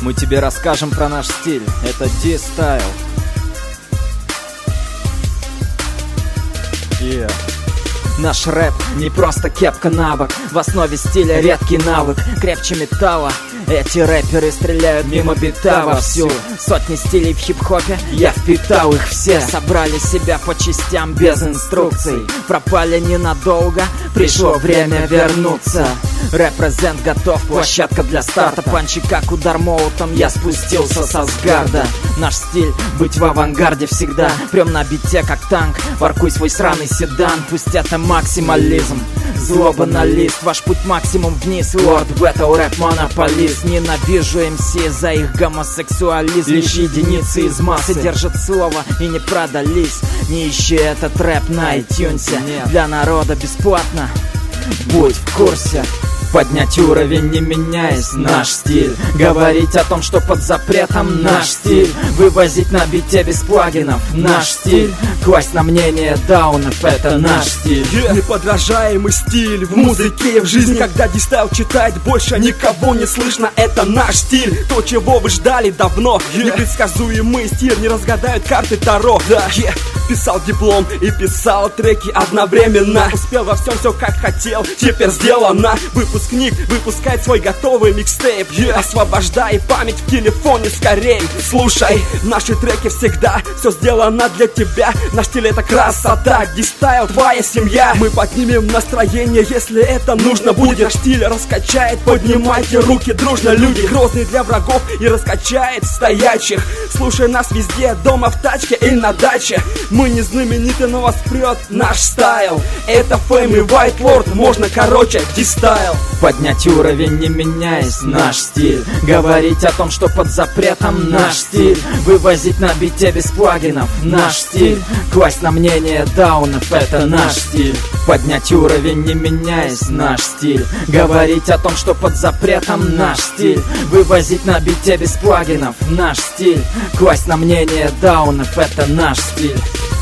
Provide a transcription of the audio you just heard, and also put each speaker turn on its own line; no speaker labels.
Мы тебе расскажем про наш стиль. Это D-Style. Yeah. Наш рэп не просто кепка на бок. В основе стиля редкий навык, крепче металла. Эти рэперы стреляют мимо бита вовсю. Сотни стилей в хип-хопе, я впитал их все. Собрали себя по частям без инструкций. Пропали ненадолго, пришло время вернуться. Репрезент готов, площадка для старта. Панчи как удар молотом, я спустился со Асгарда. Наш стиль быть в авангарде всегда. Прям на бите как танк, воркуй свой сраный седан. Пусть это максимализм, злоба на лист. Ваш путь максимум вниз, лорд бэтл рэп монополист. Ненавижу МС за их гомосексуализм. Лишь единицы из массы держат слово и не продались. Не ищи этот рэп на iTunes. Для народа бесплатно, будь в курсе. Поднять уровень, не меняясь, наш стиль. Говорить о том, что под запретом, наш стиль. Вывозить на бите без плагинов, наш стиль. Класть на мнение даунов, это наш стиль.
Неподражаемый стиль в музыке и в жизни. Когда D-Style читает, больше никого не слышно. Это наш стиль, то, чего вы ждали давно. Непредсказуемый стиль, не разгадают карты Таро. Писал диплом и писал треки одновременно. Успел во всем все как хотел, теперь сделано. Выпускник выпускает свой готовый микстейп. Освобождай память в телефоне скорей. Слушай, наши треки всегда, все сделано для тебя. Наш стиль это красота, D-Style твоя семья. Мы поднимем настроение, если это нужно будет. Наш стиль раскачает, поднимайте руки дружно, люди. Грозный для врагов и раскачает стоячих. Слушай нас везде, дома, в тачке и на даче. Мы не знамениты, но вас прет наш стайл. Это Fame и White Lord, можно короче, D-Style.
Поднять уровень, не меняясь, наш стиль. Говорить о том, что под запретом, наш стиль. Вывозить на бите без плагинов, наш стиль. Класть на мнение даунов, это наш стиль. Поднять уровень, не меняясь, наш стиль. Говорить о том, что под запретом, наш стиль. Вывозить на бите без плагинов, наш стиль. Класть на мнение даунов, это наш стиль.